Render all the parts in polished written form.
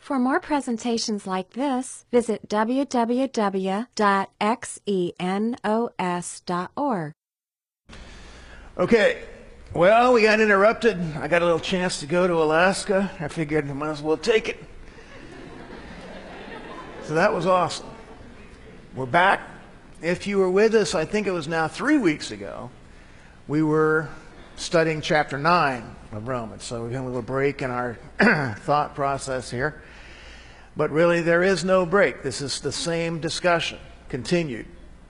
For more presentations like this, visit www.xenos.org. Okay, well, we got interrupted. I got a little chance to go to Alaska. I figured I might as well take it. So that was awesome. We're back. If you were with us, I think it was now 3 weeks ago, we were studying chapter 9 of Romans. So we had a little break in our thought process here. But really, there is no break. This is the same discussion, continued.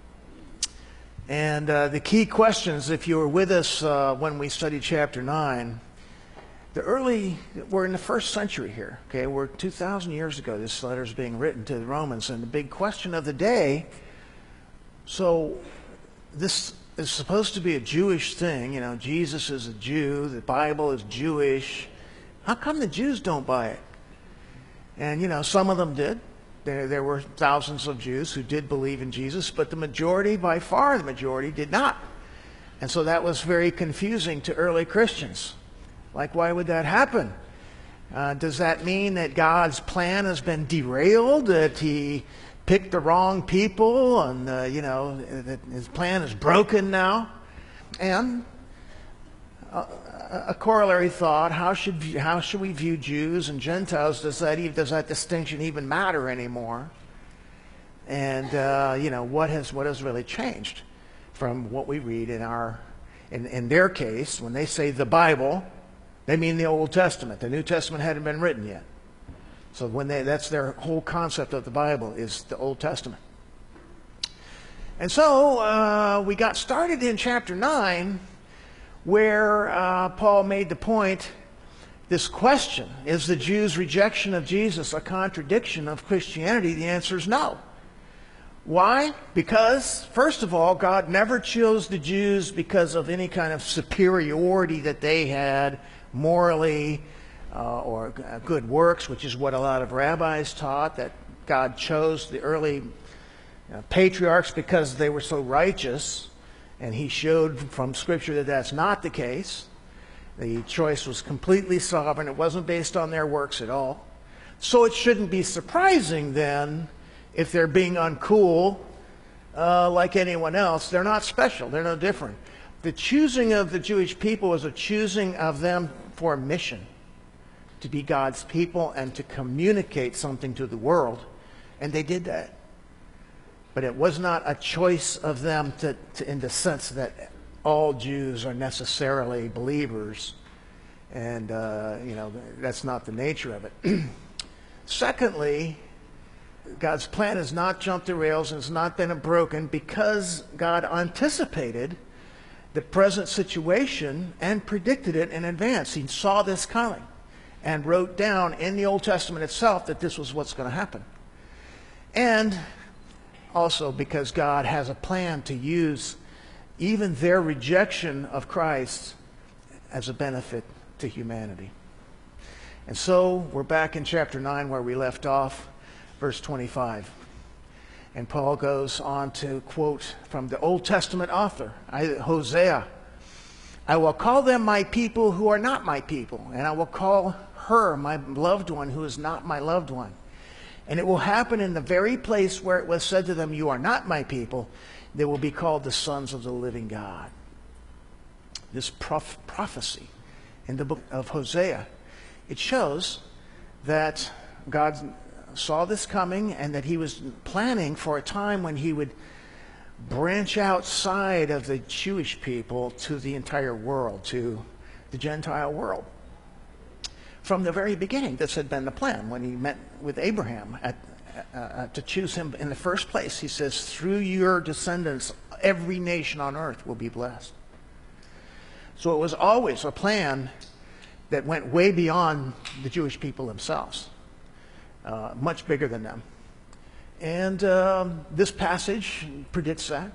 And the key questions, if you were with us when we studied chapter 9, we're in the first century here. Okay, we're 2,000 years ago. This letter is being written to the Romans. And the big question of the day, so this is supposed to be a Jewish thing. You know, Jesus is a Jew. The Bible is Jewish. How come the Jews don't buy it? And, you know, some of them did. There were thousands of Jews who did believe in Jesus, but the majority, by far the majority, did not. And so that was very confusing to early Christians. Like, why would that happen? Does that mean that God's plan has been derailed, that he picked the wrong people, and, that his plan is broken now? And a corollary thought, how should we view Jews and Gentiles? Does that distinction even matter anymore? And what has really changed from what we read in their case? When they say the Bible, they mean the Old Testament. The New Testament hadn't been written yet. So that's their whole concept of the Bible, is the Old Testament. And so we got started in chapter 9, where Paul made the point, this question, is the Jews' rejection of Jesus a contradiction of Christianity? The answer is no. Why? Because, first of all, God never chose the Jews because of any kind of superiority that they had morally or good works, which is what a lot of rabbis taught, that God chose the early patriarchs because they were so righteous. And he showed from Scripture that that's not the case. The choice was completely sovereign. It wasn't based on their works at all. So it shouldn't be surprising then if they're being uncool like anyone else. They're not special. They're no different. The choosing of the Jewish people was a choosing of them for a mission, to be God's people and to communicate something to the world. And they did that. But it was not a choice of them in the sense that all Jews are necessarily believers. And, that's not the nature of it. Secondly, God's plan has not jumped the rails and has not been broken because God anticipated the present situation and predicted it in advance. He saw this coming and wrote down in the Old Testament itself that this was what's going to happen. And also because God has a plan to use even their rejection of Christ as a benefit to humanity. And so we're back in chapter 9 where we left off, verse 25. And Paul goes on to quote from the Old Testament author, Hosea, "I will call them my people who are not my people, and I will call her my loved one who is not my loved one. And it will happen in the very place where it was said to them, 'You are not my people,' they will be called the sons of the living God." This prophecy in the book of Hosea, it shows that God saw this coming and that he was planning for a time when he would branch outside of the Jewish people to the entire world, to the Gentile world. From the very beginning, this had been the plan. When he met with Abraham to choose him in the first place, he says, "Through your descendants, every nation on earth will be blessed." So it was always a plan that went way beyond the Jewish people themselves, much bigger than them. And this passage predicts that.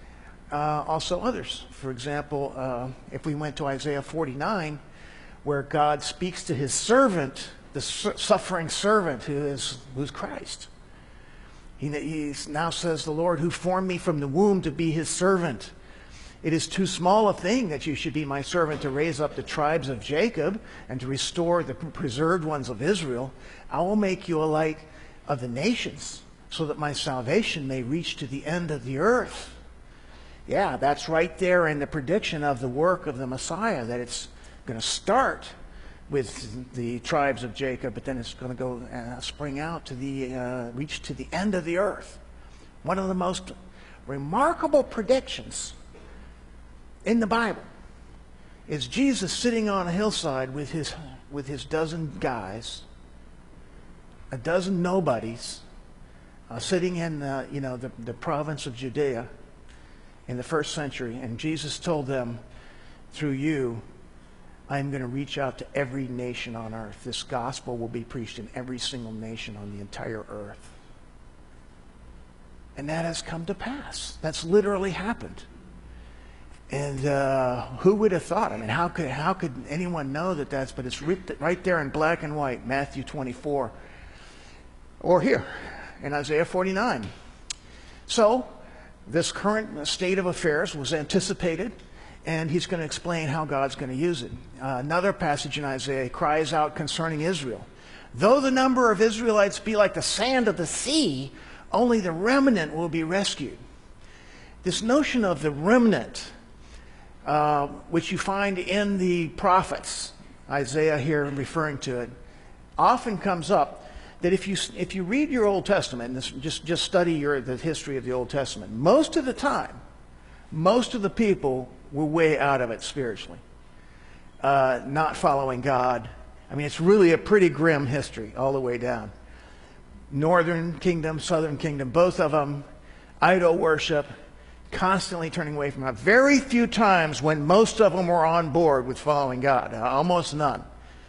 Also others. For example, if we went to Isaiah 49, where God speaks to his servant, the suffering servant who's Christ. He now says, "The Lord who formed me from the womb to be his servant It is too small a thing that you should be my servant to raise up the tribes of Jacob and to restore the preserved ones of Israel. I will make you a light of the nations so that my salvation may reach to the end of the earth. Yeah, that's right there in the prediction of the work of the Messiah, that it's going to start with the tribes of Jacob, but then it's going to go spring out to the reach to the end of the earth. One of the most remarkable predictions in the Bible is Jesus sitting on a hillside with his dozen guys, a dozen nobodies, sitting in the province of Judea in the first century, and Jesus told them, through you, I'm going to reach out to every nation on earth. This gospel will be preached in every single nation on the entire earth. And that has come to pass. That's literally happened. And who would have thought? I mean, how could anyone know that that's, but it's right there in black and white, Matthew 24. Or here, in Isaiah 49. So, this current state of affairs was anticipated, and he's going to explain how God's going to use it. Another passage in Isaiah cries out concerning Israel. Though the number of Israelites be like the sand of the sea, only the remnant will be rescued. This notion of the remnant, which you find in the prophets, Isaiah here referring to it, often comes up. That if you read your Old Testament, and just study the history of the Old Testament, most of the time, most of the people were way out of it spiritually, not following God. I mean, it's really a pretty grim history all the way down. Northern kingdom, southern kingdom, both of them, idol worship, constantly turning away from God. Very few times when most of them were on board with following God, almost none.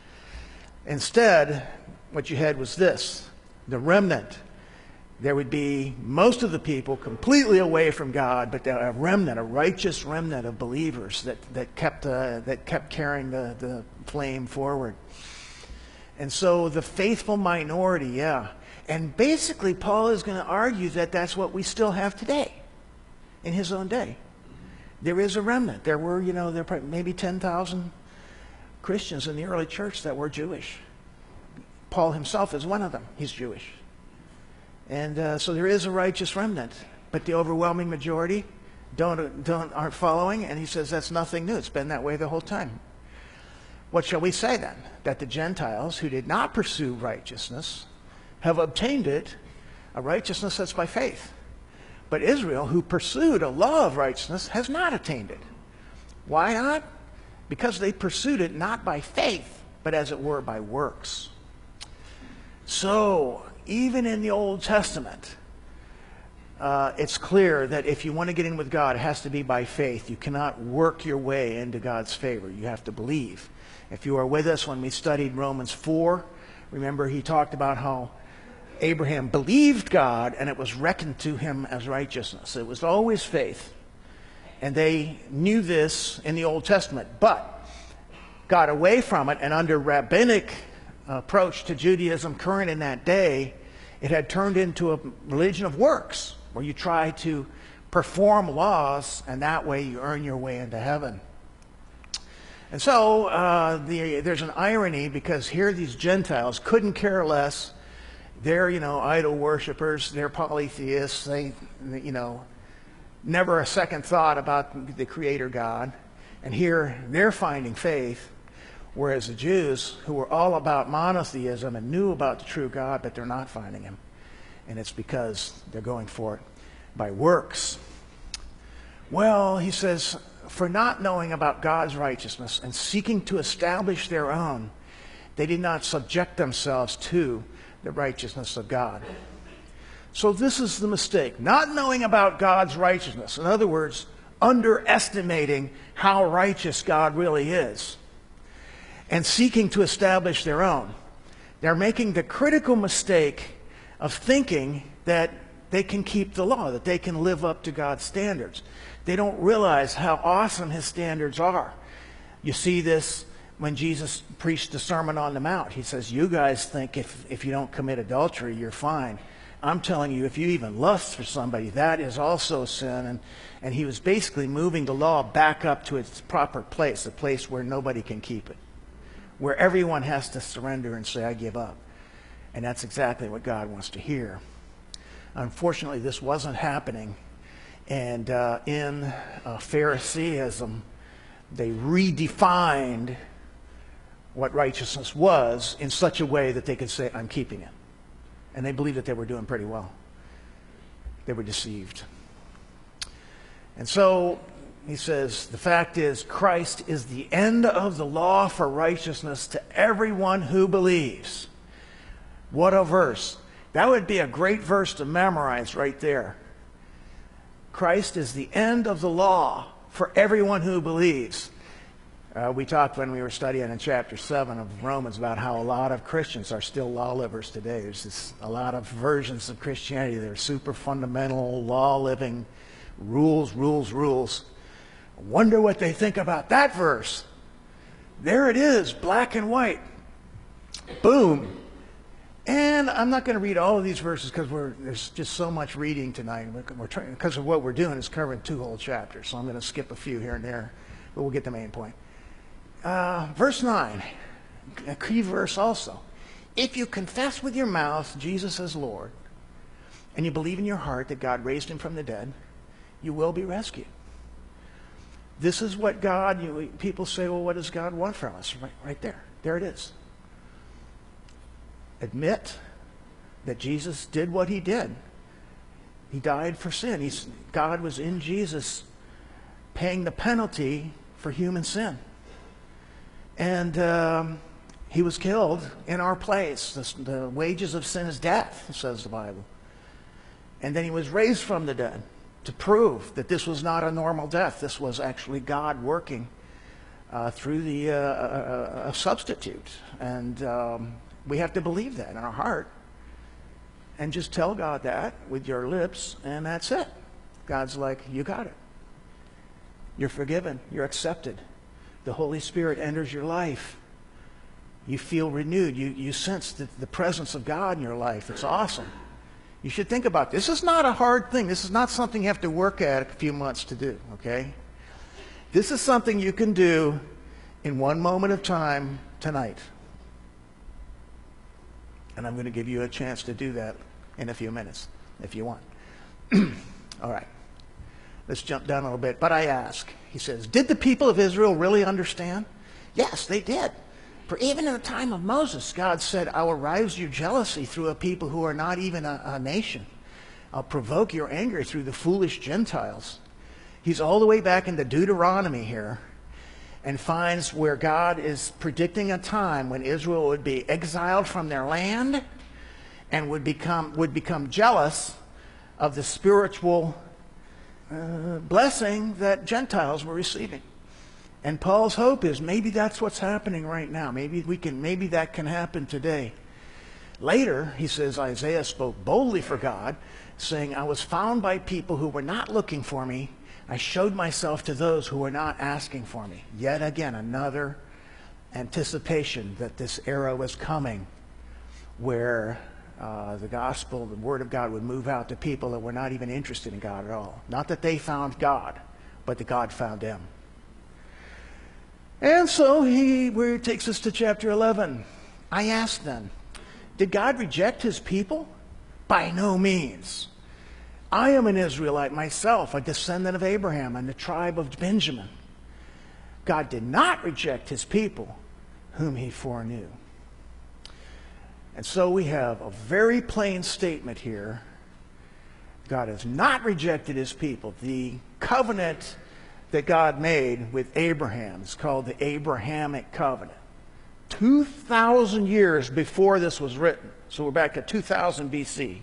Instead, what you had was this, the remnant. There would be most of the people completely away from God, but a remnant, a righteous remnant of believers that kept carrying the flame forward. And so the faithful minority, yeah. And basically Paul is going to argue that that's what we still have today in his own day. There is a remnant. There were, there were maybe 10,000 Christians in the early church that were Jewish. Paul himself is one of them. He's Jewish. And so there is a righteous remnant, but the overwhelming majority aren't following, and he says that's nothing new. It's been that way the whole time. What shall we say then? That the Gentiles who did not pursue righteousness have obtained it, a righteousness that's by faith. But Israel, who pursued a law of righteousness, has not attained it. Why not? Because they pursued it not by faith, but as it were by works. So, even in the Old Testament, it's clear that if you want to get in with God, it has to be by faith. You cannot work your way into God's favor. You have to believe. If you were with us when we studied Romans 4, remember he talked about how Abraham believed God and it was reckoned to him as righteousness. It was always faith. And they knew this in the Old Testament, but got away from it, and under rabbinic approach to Judaism current in that day, it had turned into a religion of works, where you try to perform laws, and that way you earn your way into heaven. And so there's an irony, because here these Gentiles couldn't care less. They're, idol worshipers. They're polytheists. They, never a second thought about the Creator God. And here they're finding faith. Whereas the Jews, who were all about monotheism and knew about the true God, but they're not finding him. And it's because they're going for it by works. Well, he says, for not knowing about God's righteousness and seeking to establish their own, they did not subject themselves to the righteousness of God. So this is the mistake. Not knowing about God's righteousness. In other words, underestimating how righteous God really is. And seeking to establish their own. They're making the critical mistake of thinking that they can keep the law, that they can live up to God's standards. They don't realize how awesome his standards are. You see this when Jesus preached the Sermon on the Mount. He says, you guys think if you don't commit adultery, you're fine. I'm telling you, if you even lust for somebody, that is also sin. And he was basically moving the law back up to its proper place, a place where nobody can keep it, where everyone has to surrender and say, I give up. And that's exactly what God wants to hear. Unfortunately, this wasn't happening. And in Phariseeism, they redefined what righteousness was in such a way that they could say, I'm keeping it. And they believed that they were doing pretty well. They were deceived. And so he says, the fact is, Christ is the end of the law for righteousness to everyone who believes. What a verse. That would be a great verse to memorize right there. Christ is the end of the law for everyone who believes. We talked when we were studying in chapter 7 of Romans about how a lot of Christians are still law livers today. There's a lot of versions of Christianity that are super fundamental, law-living, rules. I wonder what they think about that verse. There it is, black and white. Boom. And I'm not going to read all of these verses because there's just so much reading tonight. Because of what we're doing is covering 2 whole chapters. So I'm going to skip a few here and there, but we'll get the main point. Verse 9, a key verse also. If you confess with your mouth Jesus as Lord, and you believe in your heart that God raised him from the dead, you will be rescued. This is what God, people say, well, what does God want from us? Right there. There it is. Admit that Jesus did what he did. He died for sin. God was in Jesus paying the penalty for human sin. And he was killed in our place. The wages of sin is death, says the Bible. And then he was raised from the dead to prove that this was not a normal death. This was actually God working through a substitute. And we have to believe that in our heart. And just tell God that with your lips, and that's it. God's like, you got it. You're forgiven. You're accepted. The Holy Spirit enters your life. You feel renewed. You sense the presence of God in your life. It's awesome. You should think about this. This is not a hard thing. This is not something you have to work at a few months to do, okay? This is something you can do in one moment of time tonight. And I'm going to give you a chance to do that in a few minutes, if you want. All right. Let's jump down a little bit. But I ask, he says, did the people of Israel really understand? Yes, they did. For even in the time of Moses, God said, I will rouse your jealousy through a people who are not even a nation. I'll provoke your anger through the foolish Gentiles. He's all the way back into Deuteronomy here and finds where God is predicting a time when Israel would be exiled from their land and would become jealous of the spiritual blessing that Gentiles were receiving. And Paul's hope is maybe that's what's happening right now. Maybe that can happen today. Later, he says, Isaiah spoke boldly for God, saying, I was found by people who were not looking for me. I showed myself to those who were not asking for me. Yet again, another anticipation that this era was coming where the gospel, the word of God would move out to people that were not even interested in God at all. Not that they found God, but that God found them. And so he takes us to chapter 11. I asked then, did God reject his people? By no means. I am an Israelite myself, a descendant of Abraham and the tribe of Benjamin. God did not reject his people whom he foreknew. And so we have a very plain statement here. God has not rejected his people. The covenant that God made with Abraham is called the Abrahamic covenant. 2,000 years before this was written. So we're back to 2000 BC.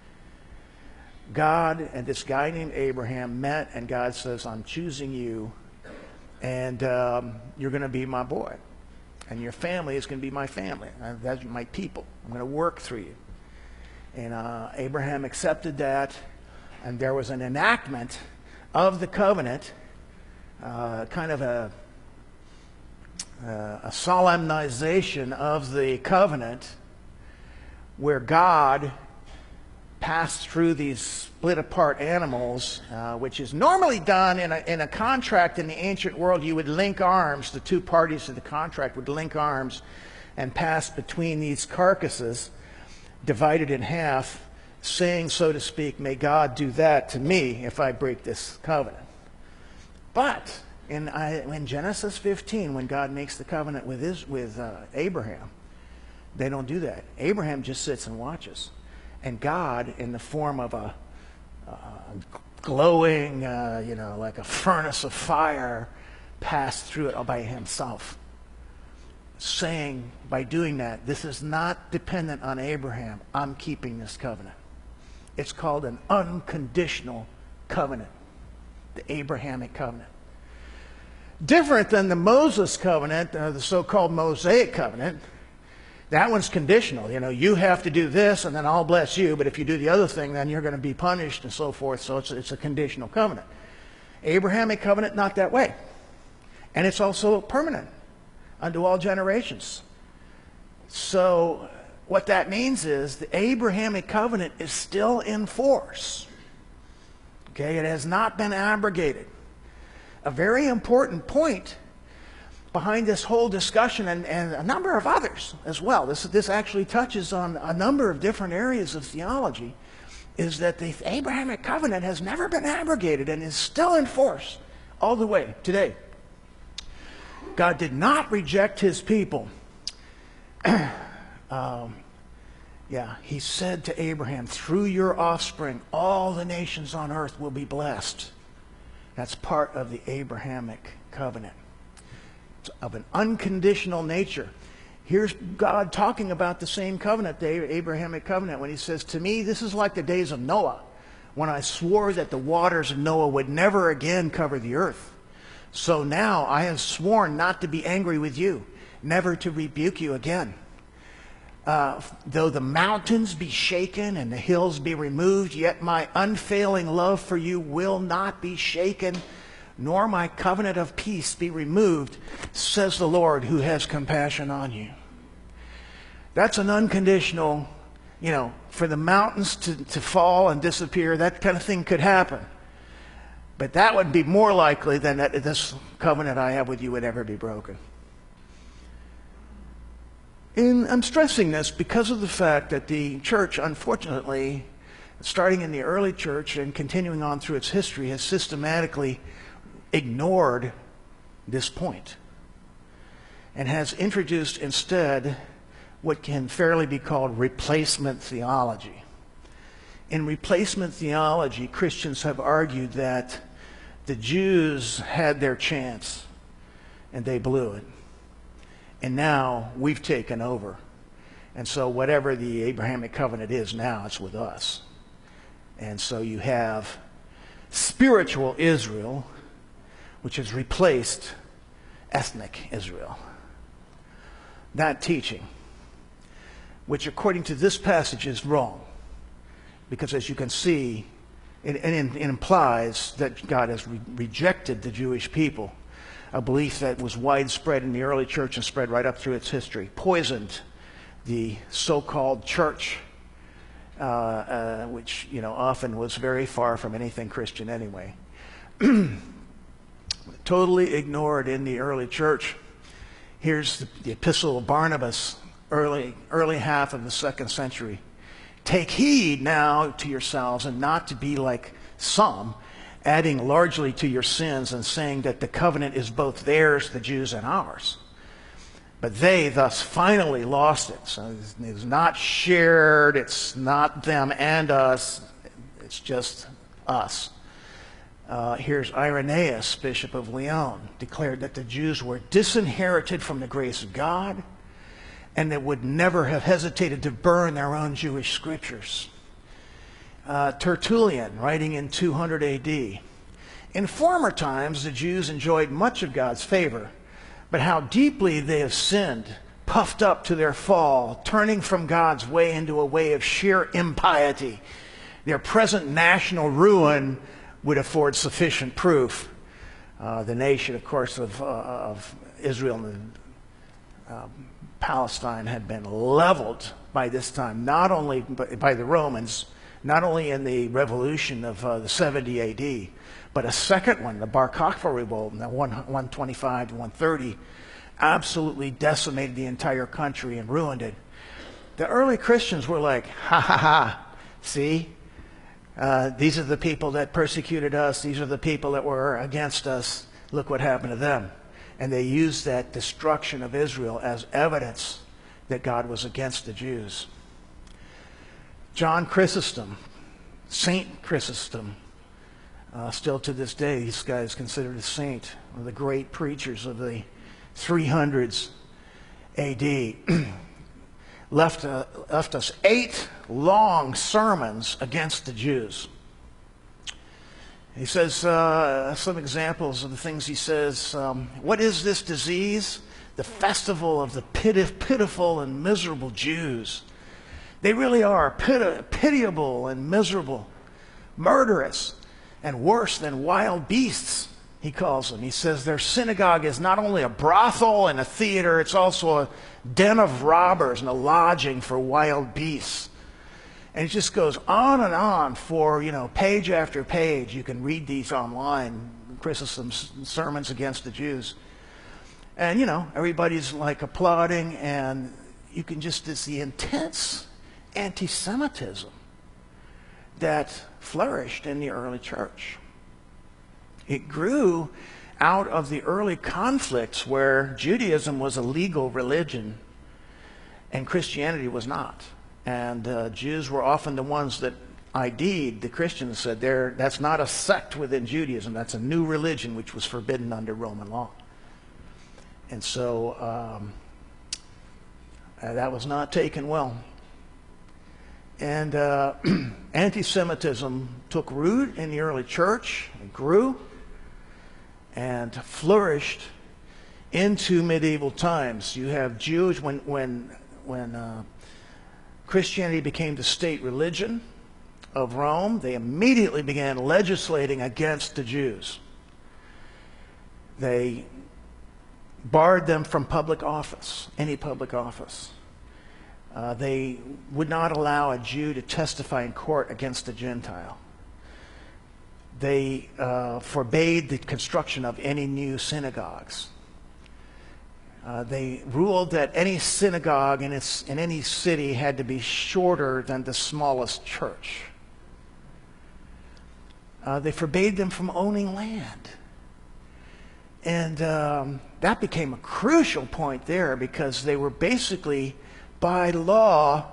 God and this guy named Abraham met, and God says, I'm choosing you, and you're going to be my boy. And your family is going to be my family. That's my people. I'm going to work through you. And Abraham accepted that, and there was an enactment of the covenant, kind of a solemnization of the covenant, where God pass through these split apart animals, which is normally done in a contract in the ancient world. You would link arms, the two parties to the contract would link arms and pass between these carcasses, divided in half, saying, so to speak, may God do that to me if I break this covenant. But in Genesis 15, when God makes the covenant with Abraham, they don't do that. Abraham just sits and watches. And God, in the form of a glowing, like a furnace of fire, passed through it all by himself, saying, by doing that, this is not dependent on Abraham. I'm keeping this covenant. It's called an unconditional covenant, the Abrahamic covenant. Different than the Moses covenant, the so-called Mosaic covenant. That one's conditional. You have to do this and then I'll bless you, but if you do the other thing, then you're going to be punished and so forth. So it's a conditional covenant. Abrahamic covenant, not that way. And it's also permanent unto all generations. So what that means is the Abrahamic covenant is still in force. Okay, it has not been abrogated. A very important point behind this whole discussion, and a number of others as well, this actually touches on a number of different areas of theology, is that the Abrahamic covenant has never been abrogated and is still in force all the way today. God did not reject his people. He said to Abraham, through your offspring, all the nations on earth will be blessed. That's part of the Abrahamic covenant. It's of an unconditional nature. Here's God talking about the same covenant, the Abrahamic covenant, when he says, to me, this is like the days of Noah, when I swore that the waters of Noah would never again cover the earth. So now I have sworn not to be angry with you, never to rebuke you again. Though the mountains be shaken and the hills be removed, yet my unfailing love for you will not be shaken, nor my covenant of peace be removed, says the Lord who has compassion on you. That's an unconditional, for the mountains to fall and disappear, that kind of thing could happen. But that would be more likely than that this covenant I have with you would ever be broken. And I'm stressing this because of the fact that the church, unfortunately, starting in the early church and continuing on through its history, has systematically ignored this point and has introduced instead what can fairly be called replacement theology. In replacement theology, Christians have argued that the Jews had their chance and they blew it. And now we've taken over. And so whatever the Abrahamic covenant is now, it's with us. And so you have spiritual Israel, which has replaced ethnic Israel. That teaching, which according to this passage is wrong. Because as you can see, it implies that God has rejected the Jewish people. A belief that was widespread in the early church and spread right up through its history, poisoned the so-called church, which often was very far from anything Christian anyway. Totally ignored in the early church. Here's the epistle of Barnabas, early half of the 2nd century. Take heed now to yourselves and not to be like some, adding largely to your sins and saying that the covenant is both theirs, the Jews, and ours. But they thus finally lost it. So it's not shared, it's not them and us, it's just us. Here's Irenaeus, Bishop of Lyon, declared that the Jews were disinherited from the grace of God and that would never have hesitated to burn their own Jewish scriptures. Tertullian, writing in 200 AD, in former times the Jews enjoyed much of God's favor, but how deeply they have sinned, puffed up to their fall, turning from God's way into a way of sheer impiety. Their present national ruin would afford sufficient proof. The nation, of course, of Israel and Palestine had been leveled by this time, not only by the Romans, not only in the revolution of the 70 AD, but a second one, the Bar Kokhba revolt in the 125 to 130, absolutely decimated the entire country and ruined it. The early Christians were like, ha ha ha, see? These are the people that persecuted us. These are the people that were against us. Look what happened to them. And they used that destruction of Israel as evidence that God was against the Jews. John Chrysostom, Saint Chrysostom, still to this day, this guy is considered a saint, one of the great preachers of the 300s AD, left us 8 long sermons against the Jews. He says, some examples of the things he says, what is this disease? The festival of the pitiful and miserable Jews. They really are pitiable and miserable, murderous, and worse than wild beasts, he calls them. He says their synagogue is not only a brothel and a theater, it's also a den of robbers and a lodging for wild beasts. And it just goes on for, page after page. You can read these online, Chrysostom's sermons against the Jews. And, everybody's like applauding, and you can just, it's the intense anti-Semitism that flourished in the early church. It grew out of the early conflicts where Judaism was a legal religion and Christianity was not. And Jews were often the ones that ID'd the Christians, said that's not a sect within Judaism, that's a new religion which was forbidden under Roman law. And so that was not taken well. And anti-Semitism took root in the early church, it grew, and flourished into medieval times. You have Jews, when Christianity became the state religion of Rome, they immediately began legislating against the Jews. They barred them from public office, any public office. They would not allow a Jew to testify in court against a Gentile. They forbade the construction of any new synagogues. They ruled that any synagogue in any city had to be shorter than the smallest church. They forbade them from owning land. And that became a crucial point there, because they were basically, by law,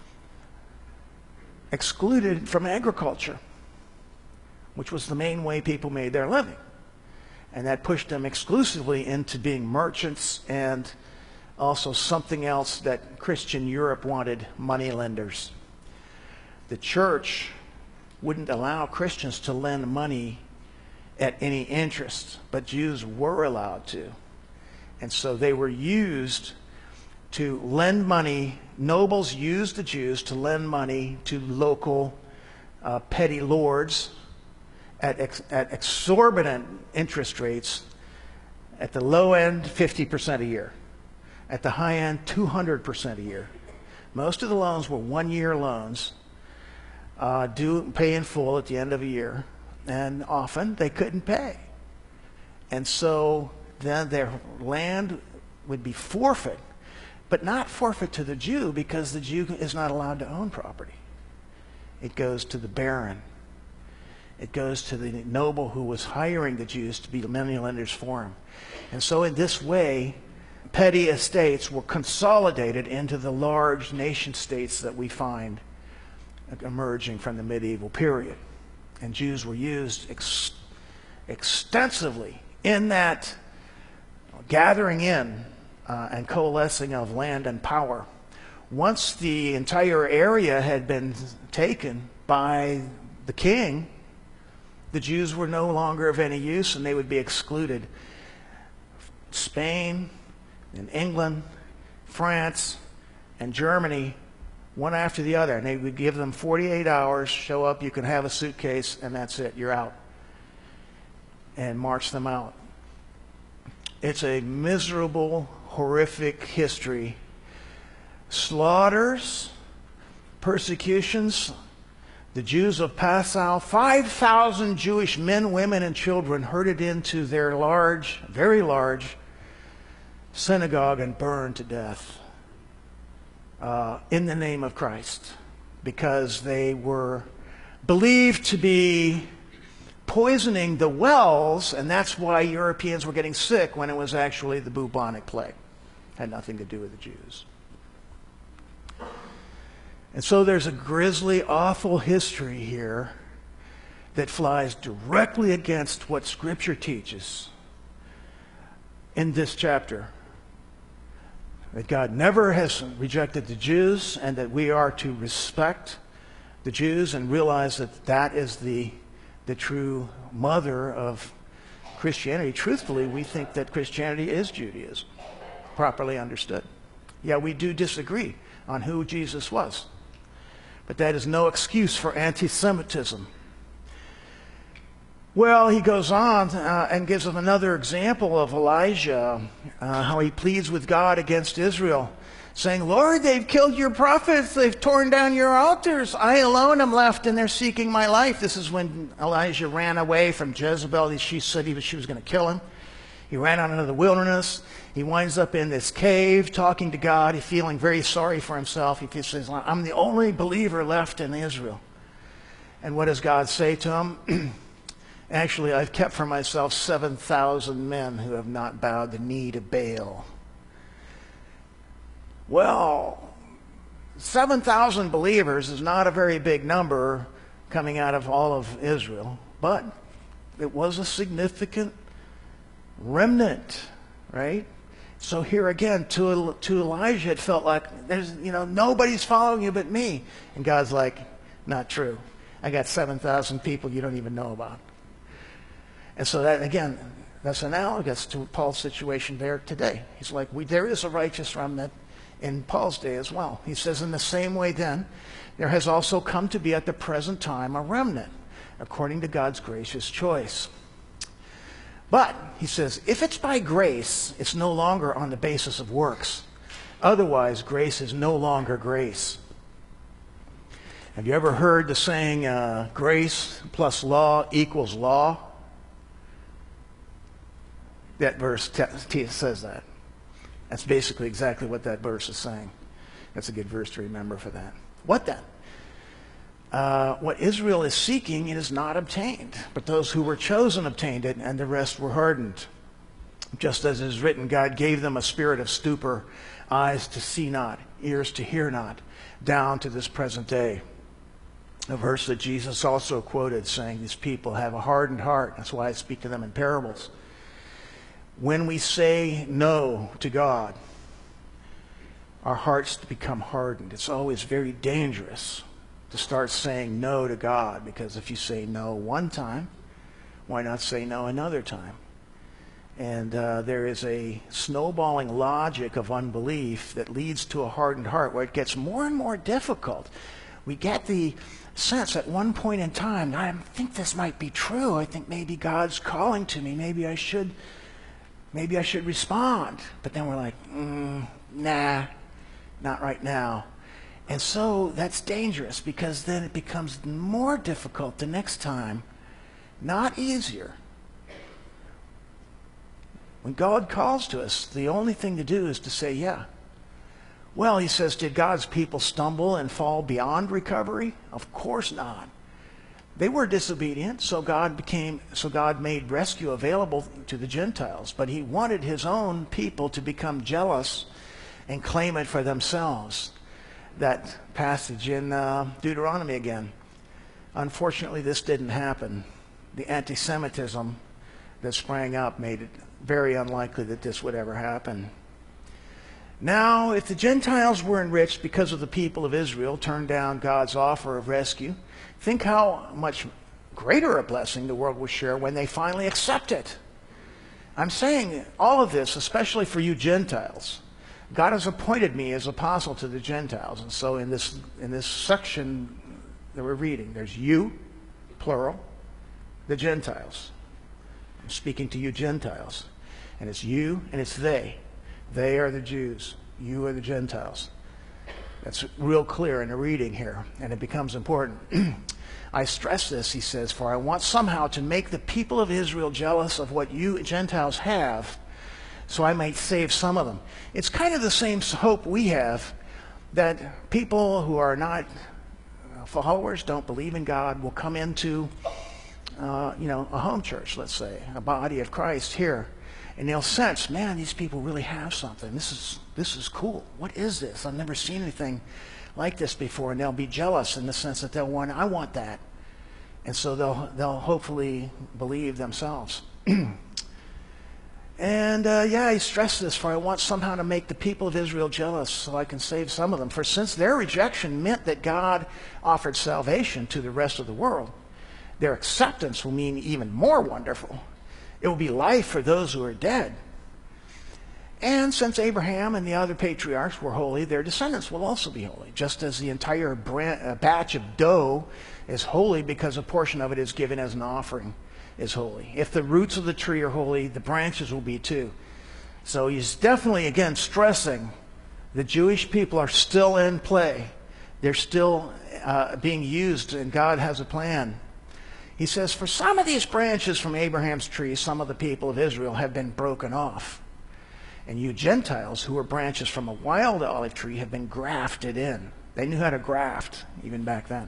excluded from agriculture, which was the main way people made their living. And that pushed them exclusively into being merchants, and also something else that Christian Europe wanted, moneylenders. The church wouldn't allow Christians to lend money at any interest, but Jews were allowed to. And so they were used to lend money. Nobles used the Jews to lend money to local petty lords at exorbitant interest rates. At the low end, 50% a year. At the high end, 200% a year. Most of the loans were one-year loans, due pay in full at the end of a year, and often they couldn't pay. And so then their land would be forfeit, but not forfeit to the Jew, because the Jew is not allowed to own property. It goes to the baron. It goes to the noble who was hiring the Jews to be moneylenders for him. And so in this way, petty estates were consolidated into the large nation states that we find emerging from the medieval period. And Jews were used extensively in that gathering in and coalescing of land and power. Once the entire area had been taken by the king, the Jews were no longer of any use, and they would be excluded. Spain and England, France and Germany, one after the other, and they would give them 48 hours, show up, you can have a suitcase, and that's it, you're out, and march them out. It's a miserable, horrific history. Slaughters, persecutions, The Jews of Passau, 5,000 Jewish men, women, and children herded into their large, very large synagogue and burned to death in the name of Christ, because they were believed to be poisoning the wells, and that's why Europeans were getting sick when it was actually the bubonic plague. Had nothing to do with the Jews. And so there's a grisly, awful history here that flies directly against what Scripture teaches in this chapter. That God never has rejected the Jews, and that we are to respect the Jews and realize that that is the true mother of Christianity. Truthfully, we think that Christianity is Judaism, properly understood. Yeah, we do disagree on who Jesus was. But that is no excuse for anti-Semitism. Well, he goes on and gives them another example of Elijah, how he pleads with God against Israel, saying, Lord, they've killed your prophets, they've torn down your altars. I alone am left, and they're seeking my life. This is when Elijah ran away from Jezebel. She said she was going to kill him. He ran out into the wilderness. He winds up in this cave talking to God. He's feeling very sorry for himself. He says, I'm the only believer left in Israel. And what does God say to him? Actually, I've kept for myself 7,000 men who have not bowed the knee to Baal. Well, 7,000 believers is not a very big number coming out of all of Israel, but it was a significant remnant, right? So here again, to Elijah, it felt like there's, nobody's following you but me. And God's like, not true. I got 7,000 people you don't even know about. And so that, again, that's analogous to Paul's situation there today. He's like, there is a righteous remnant in Paul's day as well. He says, in the same way then, there has also come to be at the present time a remnant, according to God's gracious choice. But, he says, if it's by grace, it's no longer on the basis of works. Otherwise, grace is no longer grace. Have you ever heard the saying, grace plus law equals law? That verse says that. That's basically exactly what that verse is saying. That's a good verse to remember for that. What then? What Israel is seeking, it is not obtained. But those who were chosen obtained it, and the rest were hardened. Just as it is written, God gave them a spirit of stupor, eyes to see not, ears to hear not, down to this present day. A verse that Jesus also quoted, saying, these people have a hardened heart. That's why I speak to them in parables. When we say no to God, our hearts become hardened. It's always very dangerous to start saying no to God, because if you say no one time, why not say no another time? And there is a snowballing logic of unbelief that leads to a hardened heart where it gets more and more difficult. We get the sense at one point in time, I think this might be true. I think maybe God's calling to me. Maybe I should respond. But then we're like, nah, not right now. And so that's dangerous, because then it becomes more difficult the next time, not easier. When God calls to us, the only thing to do is to say, yeah. Well, he says, did God's people stumble and fall beyond recovery? Of course not. They were disobedient, so God made rescue available to the Gentiles. But he wanted his own people to become jealous and claim it for themselves. That passage in Deuteronomy again. Unfortunately, this didn't happen. The anti-Semitism that sprang up made it very unlikely that this would ever happen. Now, if the Gentiles were enriched because of the people of Israel turned down God's offer of rescue, think how much greater a blessing the world will share when they finally accept it. I'm saying all of this, especially for you Gentiles. God has appointed me as apostle to the Gentiles. And so in this section that we're reading, there's you, plural, the Gentiles. I'm speaking to you Gentiles. And it's you and it's they. They are the Jews. You are the Gentiles. That's real clear in the reading here, and it becomes important. I stress this, he says, for I want somehow to make the people of Israel jealous of what you Gentiles have, so I might save some of them. It's kind of the same hope we have, that people who are not followers, don't believe in God, will come into a home church, let's say, a body of Christ here, and they'll sense, man, these people really have something. This is cool. What is this? I've never seen anything like this before. And they'll be jealous in the sense that they'll want, I want that. And so they'll hopefully believe themselves. And I stress this, for I want somehow to make the people of Israel jealous so I can save some of them. For since their rejection meant that God offered salvation to the rest of the world, their acceptance will mean even more wonderful. It will be life for those who are dead. And since Abraham and the other patriarchs were holy, their descendants will also be holy, just as the entire batch of dough is holy because a portion of it is given as an offering is holy. If the roots of the tree are holy, the branches will be too. So he's definitely, again, stressing the Jewish people are still in play. They're still being used, and God has a plan. He says, for some of these branches from Abraham's tree, some of the people of Israel have been broken off. And you Gentiles, who are branches from a wild olive tree, have been grafted in. They knew how to graft even back then.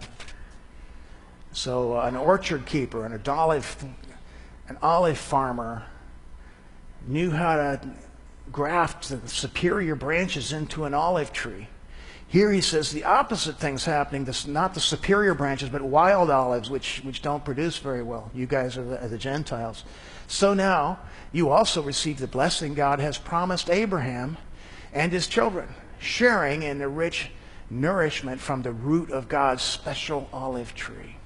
So an orchard keeper and an olive farmer knew how to graft the superior branches into an olive tree. Here he says the opposite thing's happening. This, not the superior branches, but wild olives, which don't produce very well. You guys are the Gentiles. So now you also receive the blessing God has promised Abraham and his children, sharing in the rich nourishment from the root of God's special olive tree.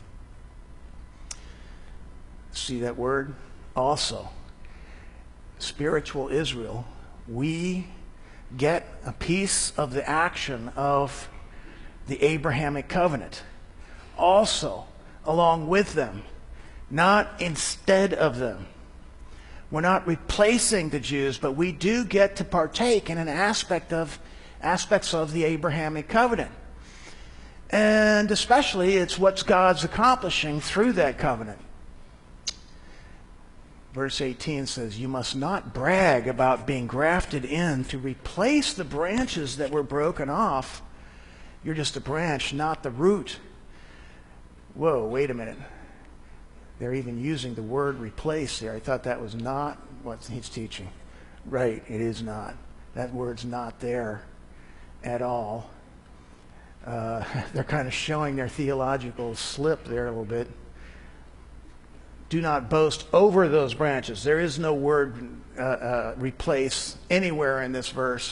See that word? Also, spiritual Israel, we get a piece of the action of the Abrahamic covenant. Also, along with them, not instead of them. We're not replacing the Jews, but we do get to partake in an aspects of the Abrahamic covenant. And especially, it's what God's accomplishing through that covenant. Verse 18 says, you must not brag about being grafted in to replace the branches that were broken off. You're just a branch, not the root. Whoa, wait a minute. They're even using the word replace there. I thought that was not what he's teaching. Right, it is not. That word's not there at all. They're kind of showing their theological slip there a little bit. Do not boast over those branches. There is no word replace anywhere in this verse.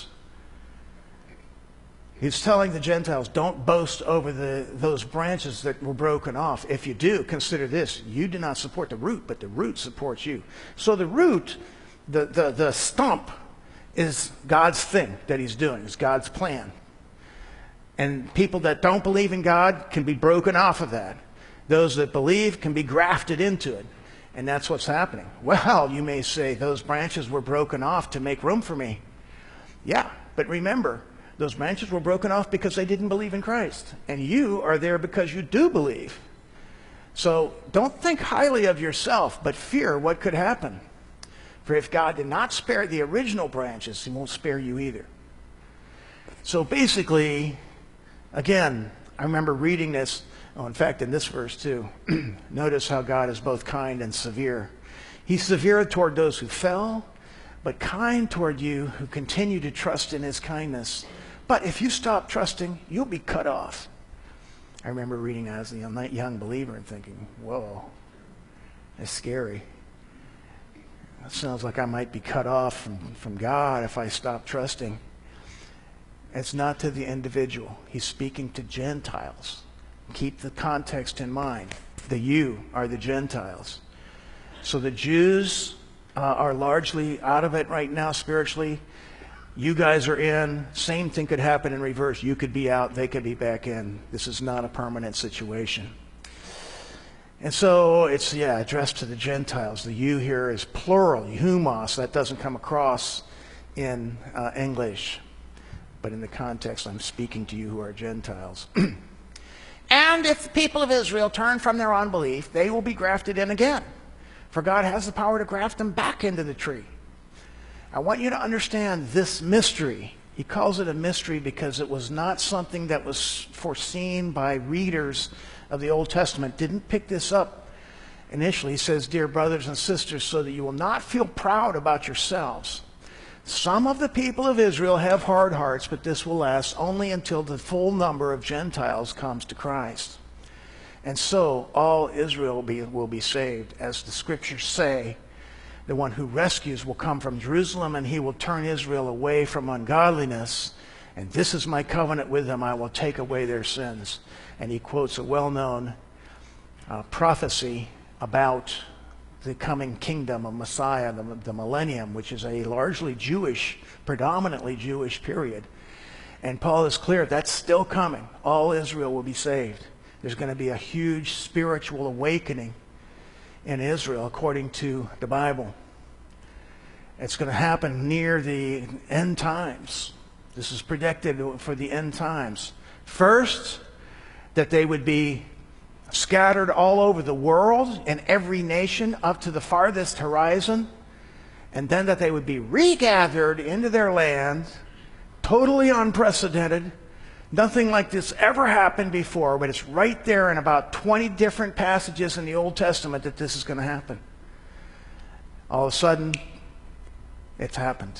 He's telling the Gentiles, don't boast over those branches that were broken off. If you do, consider this. You do not support the root, but the root supports you. So the root, the stump, is God's thing that he's doing. It's God's plan. And people that don't believe in God can be broken off of that. Those that believe can be grafted into it. And that's what's happening. Well, you may say, those branches were broken off to make room for me. Yeah, but remember, those branches were broken off because they didn't believe in Christ. And you are there because you do believe. So don't think highly of yourself, but fear what could happen. For if God did not spare the original branches, he won't spare you either. So basically, again, I remember reading this. Oh, in fact, in this verse too, notice how God is both kind and severe. He's severe toward those who fell, but kind toward you who continue to trust in his kindness. But if you stop trusting, you'll be cut off. I remember reading that as a young believer and thinking, whoa, that's scary. That sounds like I might be cut off from God if I stop trusting. It's not to the individual. He's speaking to Gentiles. Keep the context in mind. The you are the Gentiles. So the Jews are largely out of it right now spiritually. You guys are in. Same thing could happen in reverse. You could be out. They could be back in. This is not a permanent situation. And so it's, addressed to the Gentiles. The you here is plural, humos. That doesn't come across in English. but in the context I'm speaking to you who are Gentiles. And if the people of Israel turn from their unbelief, they will be grafted in again. For God has the power to graft them back into the tree. I want you to understand this mystery. He calls it a mystery because it was not something that was foreseen by readers of the Old Testament. Didn't pick this up initially. He says, dear brothers and sisters, so that you will not feel proud about yourselves. Some of the people of Israel have hard hearts, but this will last only until the full number of Gentiles comes to Christ. And so all Israel will be saved. As the scriptures say, the one who rescues will come from Jerusalem, and he will turn Israel away from ungodliness. And this is my covenant with them. I will take away their sins. And he quotes a well-known prophecy about the coming kingdom of Messiah, the millennium, which is a largely Jewish, predominantly Jewish period. And Paul is clear, that's still coming. All Israel will be saved. There's going to be a huge spiritual awakening in Israel, according to the Bible. It's going to happen near the end times. This is predicted for the end times. First, that they would be scattered all over the world in every nation up to the farthest horizon, and then that they would be regathered into their land, totally unprecedented. Nothing like this ever happened before, but it's right there in about 20 different passages in the Old Testament that this is going to happen. All of a sudden, it's happened.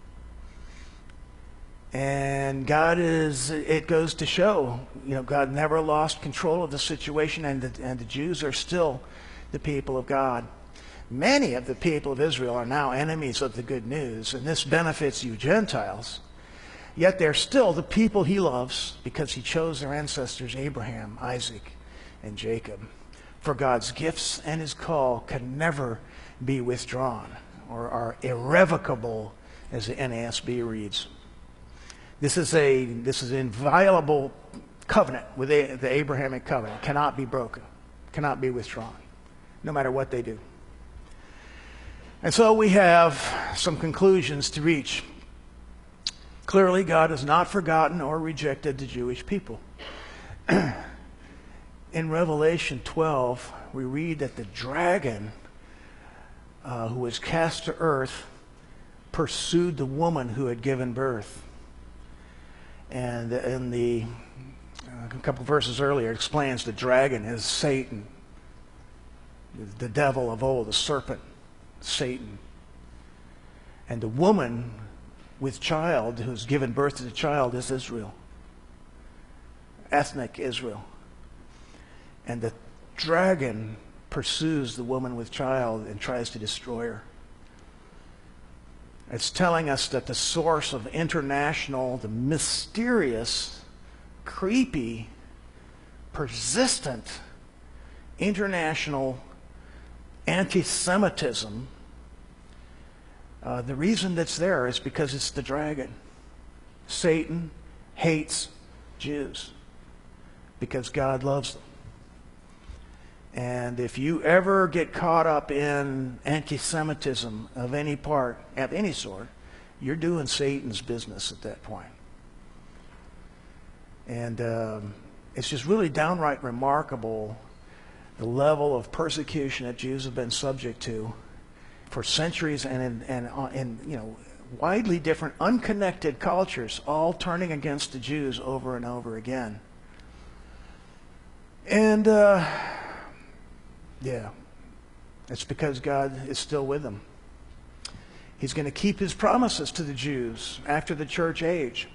And it goes to show, God never lost control of the situation, and the Jews are still the people of God. Many of the people of Israel are now enemies of the good news, and this benefits you Gentiles. Yet they're still the people he loves because he chose their ancestors Abraham, Isaac, and Jacob. For God's gifts and his call can never be withdrawn or are irrevocable, as the NASB reads. This is an inviolable covenant with the Abrahamic covenant. Cannot be broken, cannot be withdrawn, no matter what they do. And so we have some conclusions to reach. Clearly, God has not forgotten or rejected the Jewish people. In Revelation 12, we read that the dragon who was cast to earth pursued the woman who had given birth. And in a couple verses earlier, it explains the dragon is Satan, the devil of old, the serpent, Satan. And the woman with child, who's given birth to the child, is Israel. Ethnic Israel. And the dragon pursues the woman with child and tries to destroy her. It's telling us that the source of the mysterious, creepy, persistent, international anti-Semitism, the reason that's there is because it's the dragon. Satan hates Jews because God loves them. And if you ever get caught up in anti-Semitism of any sort, you're doing Satan's business at that point. And it's just really downright remarkable the level of persecution that Jews have been subject to for centuries, and in widely different, unconnected cultures, all turning against the Jews over and over again. And yeah, it's because God is still with them. He's going to keep his promises to the Jews after the church age.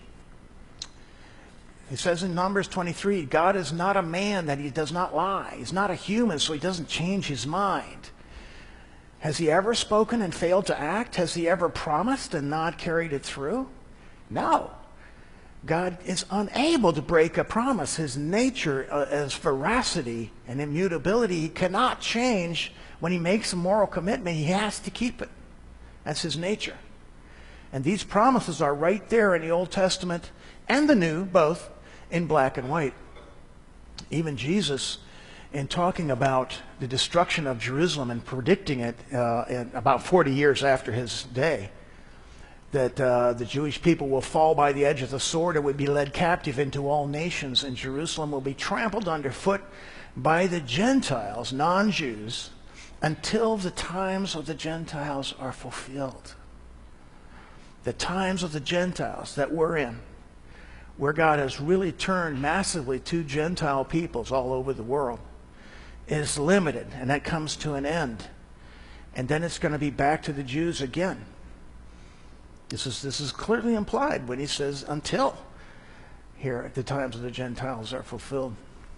He says in Numbers 23, God is not a man that he does not lie. He's not a human, so he doesn't change his mind. Has he ever spoken and failed to act? Has he ever promised and not carried it through? No. God is unable to break a promise. His nature as veracity and immutability, he cannot change. When he makes a moral commitment, he has to keep it. That's his nature. And these promises are right there in the Old Testament and the New, both in black and white. Even Jesus, in talking about the destruction of Jerusalem and predicting it about 40 years after his day, that the Jewish people will fall by the edge of the sword and would be led captive into all nations, and Jerusalem will be trampled underfoot by the Gentiles, non-Jews, until the times of the Gentiles are fulfilled. The times of the Gentiles that we're in, where God has really turned massively to Gentile peoples all over the world, is limited, and that comes to an end. And then it's going to be back to the Jews again. This is clearly implied when he says, until here at the times of the Gentiles are fulfilled.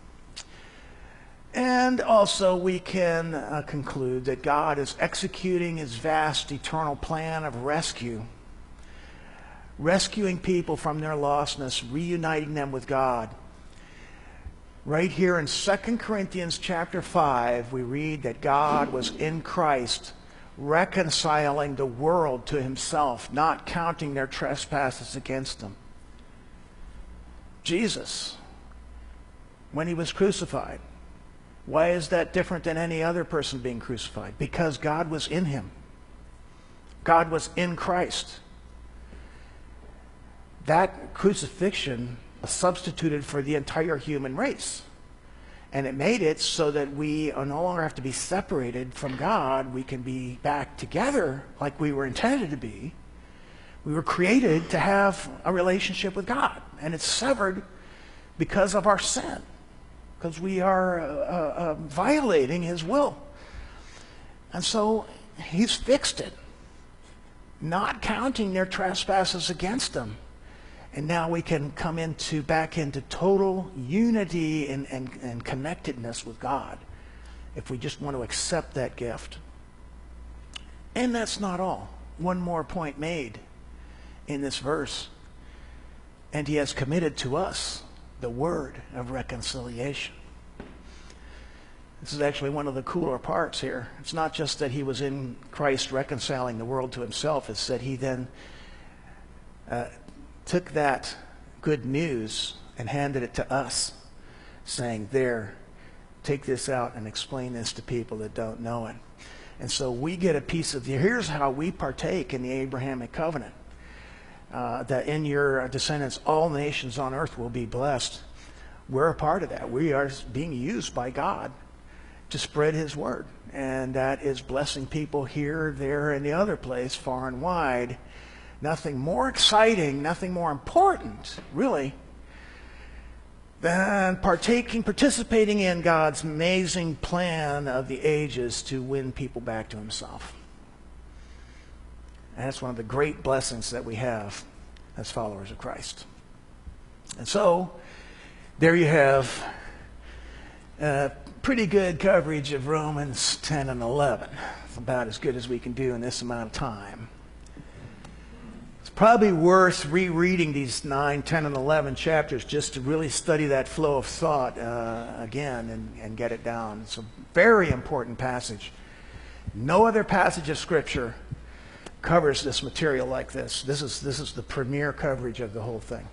And also we can conclude that God is executing his vast eternal plan of rescuing people from their lostness, reuniting them with God. Right here in 2 Corinthians chapter 5, we read that God was in Christ reconciling the world to himself, not counting their trespasses against them. Jesus, when he was crucified, why is that different than any other person being crucified? Because God was in him. God was in Christ. That crucifixion substituted for the entire human race. And it made it so that we no longer have to be separated from God. We can be back together like we were intended to be. We were created to have a relationship with God. And it's severed because of our sin. Because we are violating his will. And so he's fixed it. Not counting their trespasses against them. And now we can come back into total unity and connectedness with God if we just want to accept that gift. And that's not all. One more point made in this verse. And he has committed to us the word of reconciliation. This is actually one of the cooler parts here. It's not just that he was in Christ reconciling the world to himself. It's that he then took that good news and handed it to us, saying, there, take this out and explain this to people that don't know it. And so we get a piece of here's how we partake in the Abrahamic covenant. That in your descendants all nations on earth will be blessed. We're a part of that. We are being used by God to spread his word. And that is blessing people here, there, and the other place, far and wide. Nothing more exciting, nothing more important, really, than participating in God's amazing plan of the ages to win people back to himself. And that's one of the great blessings that we have as followers of Christ. And so, there you have pretty good coverage of Romans 10 and 11. It's about as good as we can do in this amount of time. Probably worth rereading these 9, 10, and 11 chapters just to really study that flow of thought again and get it down. It's a very important passage. No other passage of Scripture covers this material like this. This is the premier coverage of the whole thing.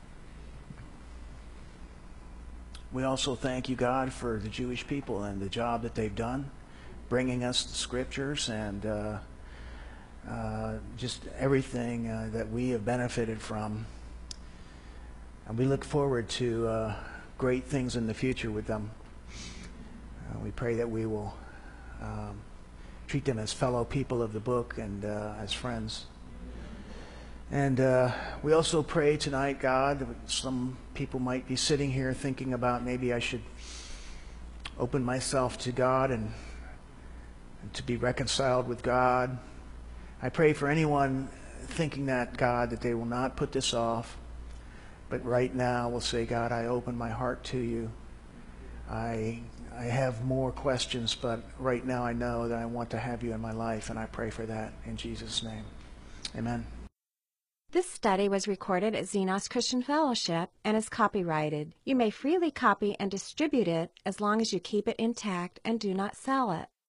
We also thank you, God, for the Jewish people and the job that they've done, bringing us the Scriptures and just everything that we have benefited from. And we look forward to great things in the future with them. We pray that we will treat them as fellow people of the book and as friends. And we also pray tonight, God, that some people might be sitting here thinking about maybe I should open myself to God and to be reconciled with God. I pray for anyone thinking that, God, that they will not put this off, but right now will say, God, I open my heart to you. I have more questions, but right now I know that I want to have you in my life, and I pray for that in Jesus' name. Amen. This study was recorded at Xenos Christian Fellowship and is copyrighted. You may freely copy and distribute it as long as you keep it intact and do not sell it.